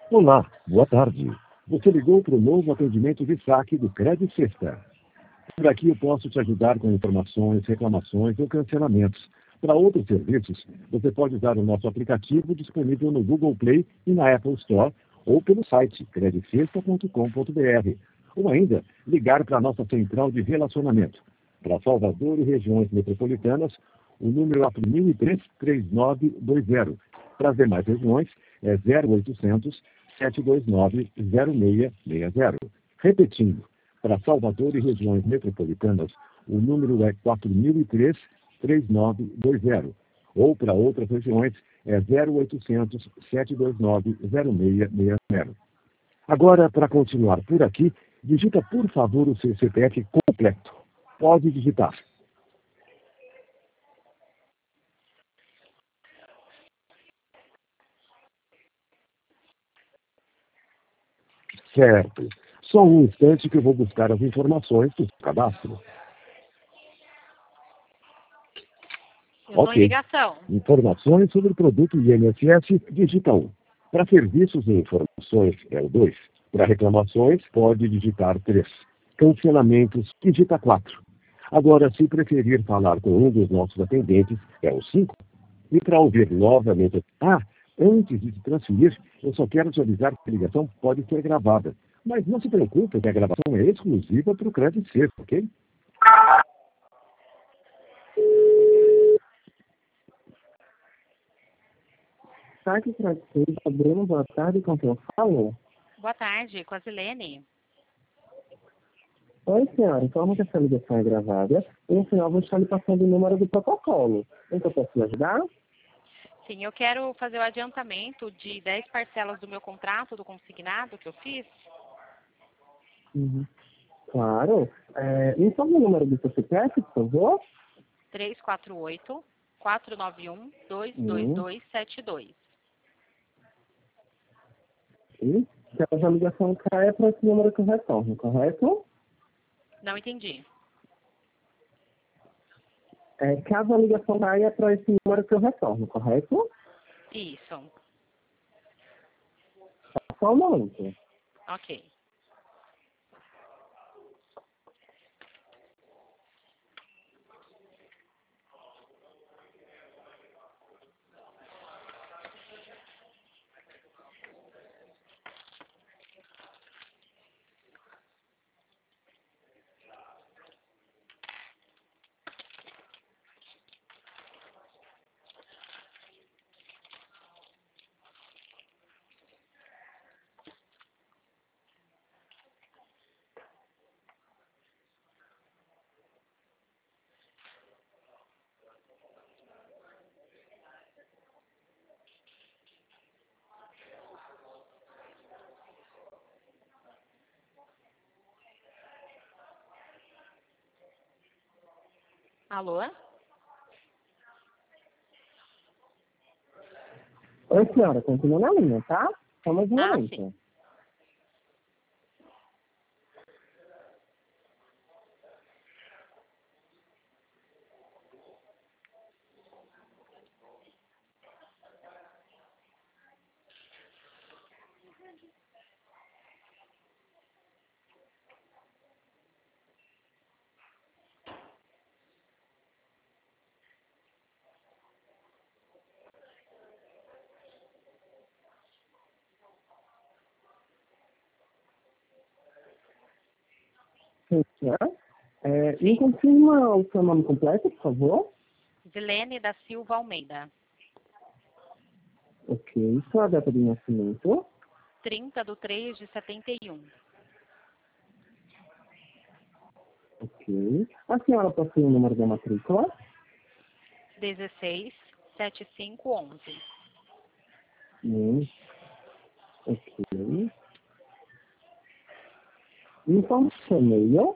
Olá, boa tarde. Você ligou para o novo atendimento de saque do Credit Sexta. Por aqui eu posso te ajudar com informações, reclamações ou cancelamentos. Para outros serviços, você pode usar o nosso aplicativo disponível no Google Play e na Apple Store ou pelo site creditsexta.com.br. Ou ainda, ligar para a nossa central de relacionamento. Para Salvador e regiões metropolitanas, o número é 1003-3920. Para as demais regiões, é 0800 729-0660. Repetindo, para Salvador e regiões metropolitanas, o número é 4003-3920. Ou para outras regiões, é 0800 729-0660. Agora, para continuar por aqui, digita, por favor, o seu CPF completo. Pode digitar. Certo. Só um instante que eu vou buscar as informações do cadastro. Ok. Ligação. Informações sobre o produto INSS, digita 1. Para serviços e informações, é o 2. Para reclamações, pode digitar 3. Cancelamentos, digita 4. Agora, se preferir falar com um dos nossos atendentes, é o 5. E para ouvir novamente... antes de se transferir, eu só quero te avisar que a ligação pode ser gravada. Mas não se preocupe que a gravação é exclusiva para o Credit Sexta, ok? Saque Credit Bruno, boa tarde, com quem eu falo? Boa tarde, com a Zilene. Oi, senhora, informa que essa ligação é gravada e no final vou estar lhe passando o número do protocolo. Então, posso lhe ajudar? Sim, eu quero fazer o adiantamento de 10 parcelas do meu contrato, do consignado que eu fiz. Claro. Me informa o número do seu CPF, por favor. 348-491-22272. E se a ligação caia para esse número que eu retorno, correto? Não entendi. Caso a ligação caia para esse número que eu retorno, correto? Isso. Só um momento. Ok. Alô? Oi, senhora, continua na linha, tá? Só mais um momento. Sim. Sim, senhora. Me confirma o seu nome completo, por favor? Zilene da Silva Almeida. Ok. Sua data de nascimento? 30/3/71. Ok. A senhora possui o número da matrícula? 167511. Ok. Então, seu e-mail?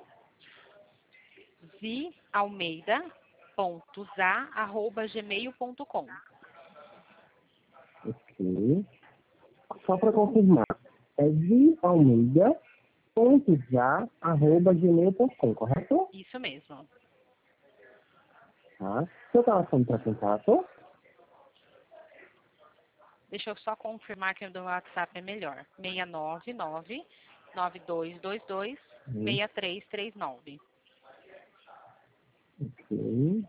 valmeida.za@gmail.com. Ok. Só para confirmar, é vialmeida.já@gmail.com, correto? Isso mesmo. Tá. Seu telefone para contato? Deixa eu só confirmar que o do WhatsApp é melhor. 699-9222-6339. Ok.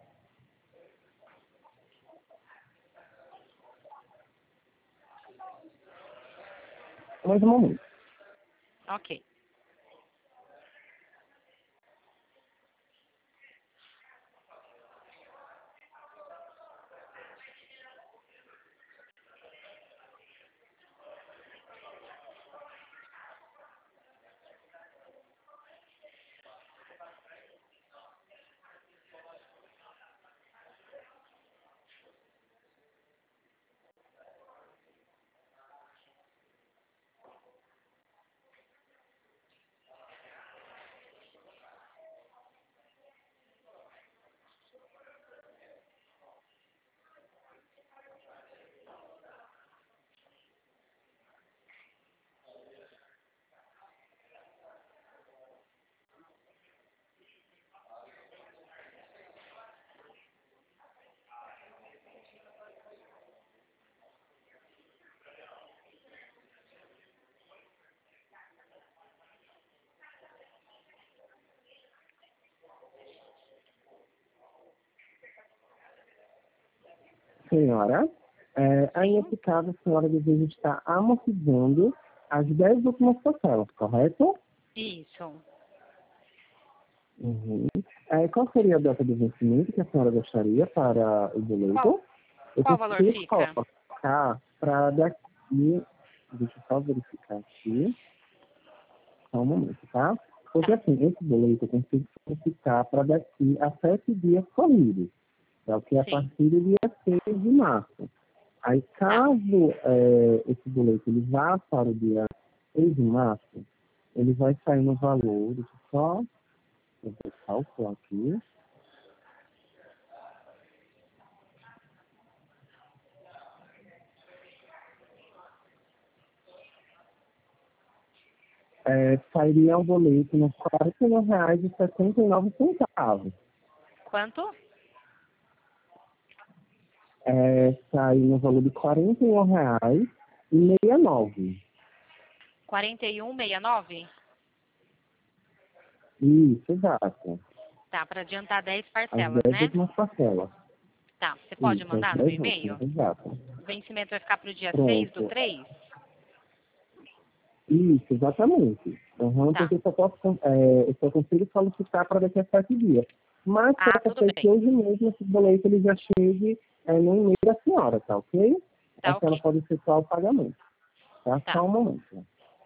Mais um momento. Ok. Senhora, aí nesse caso a senhora deseja estar amortizando as 10 últimas parcelas, correto? Isso. Uhum. Qual seria a data de vencimento que a senhora gostaria para o boleto? Qual valor fica? Colocar para daqui, deixa eu só verificar aqui, só um momento, tá? Porque assim, esse boleto eu consigo ficar para daqui a 7 dias corridos, é o que é a Sim. partir do dia 6 de março. Aí caso esse boleto ele vá para o dia 6 de março, ele vai sair no valor, deixa eu vou calcular aqui. Sairia um boleto nos R$ 41,79. Quanto? Sai no valor de R$ 41,69. 41,69? Isso, exato. Tá, para adiantar 10 As parcelas, 10 né? últimas parcelas. Tá, você pode Isso, as mandar no meu 10 e-mail? últimas, exato. O vencimento vai ficar para o dia 6/3? Isso, exatamente. Tá. Porque eu só consigo solicitar para daqui a 7 dias. Mas pode Tudo ser que bem. hoje mesmo esse boleto ele já chegue no e-mail da senhora, tá ok? Tá A senhora ok. pode efetuar o pagamento. Tá? Tá. Só um momento.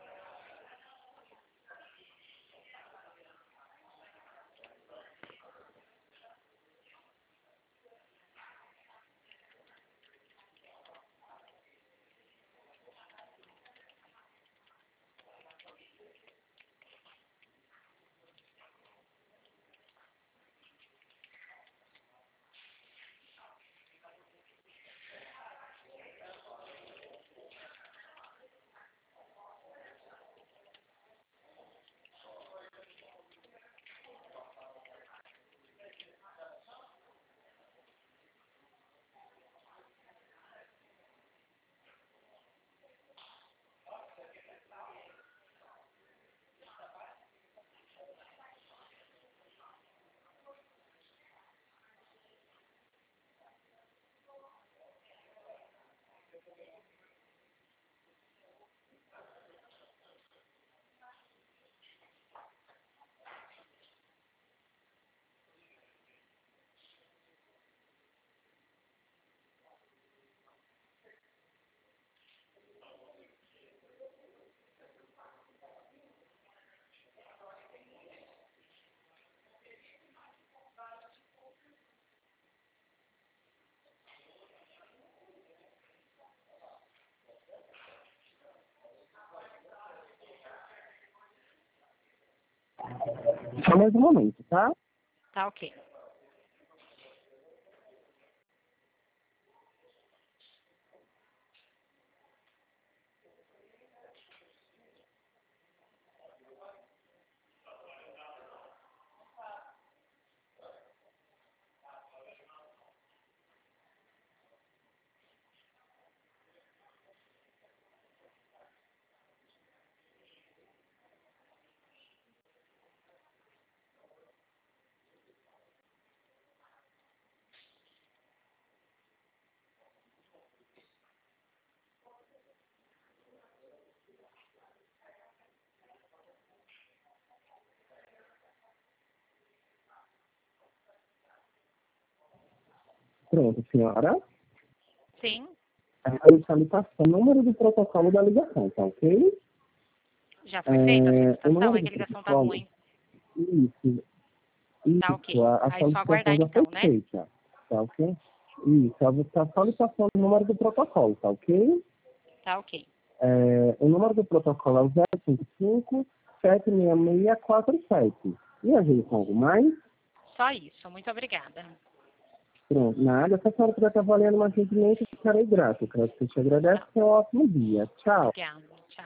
Só mais um momento, tá? Tá ok. Pronto, senhora. Sim. A solicitação, número do protocolo da ligação, tá ok? Já foi feita a O solicitação? número É que do a ligação tá protocolo, ruim. isso, Tá ok. a Aí só solicitação aguardar já foi então, né? feita, tá ok? Isso, a solicitação do número do protocolo, tá ok? Tá ok. O número do protocolo é o 055-76647. E a gente com algo mais? Só isso. Muito obrigada. Pronto, nada. Se a senhora estiver trabalhando mais gentilmente, eu ficarei grato. Quero que você te agradece. Tá. Tenha um ótimo dia. Tchau. Obrigada. Tchau.